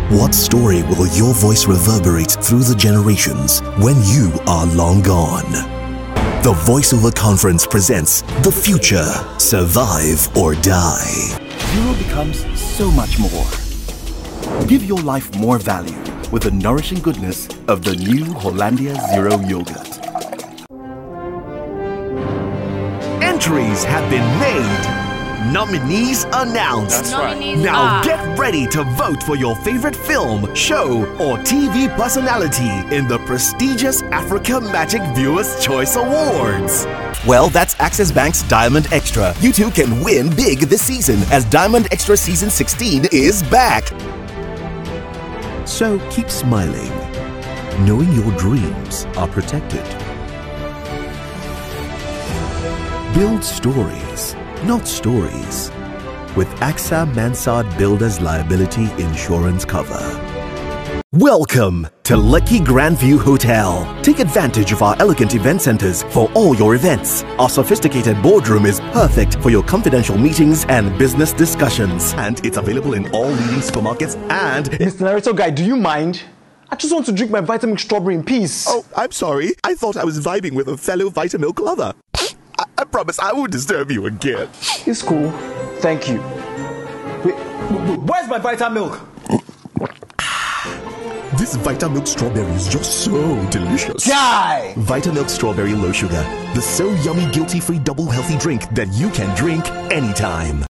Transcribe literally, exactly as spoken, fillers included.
What story will your voice reverberate through the generations when you are long gone? The VoiceOver Conference presents The Future, Survive or Die. Zero becomes so much more. Give your life more value with the nourishing goodness of the new Hollandia Zero yogurt. Entries have been made. Nominees announced. That's right. Nominees Now are. get ready to vote for your favorite film, show, or T V personality in the prestigious Africa Magic Viewers' Choice Awards. Well, that's Access Bank's Diamond Extra. You too can win big this season as Diamond Extra Season sixteen is back. So keep smiling, knowing your dreams are protected. Build stories, not stories, with A X A Mansard Builders Liability Insurance Cover. Welcome to Lucky Grandview Hotel. Take advantage of our elegant event centers for all your events. Our sophisticated boardroom is perfect for your confidential meetings and business discussions. And it's available in all leading supermarkets and... Mister Narrator Guy, do you mind? I just want to drink my Vitamilk strawberry in peace. Oh, I'm sorry. I thought I was vibing with a fellow Vitamilk lover. I, I promise I won't disturb you again. It's cool. Thank you. Wait, where's my Vitamilk? This Vitamilk strawberry is just so delicious. Guy! Vitamilk Strawberry Low Sugar. The so yummy guilty-free double healthy drink that you can drink anytime.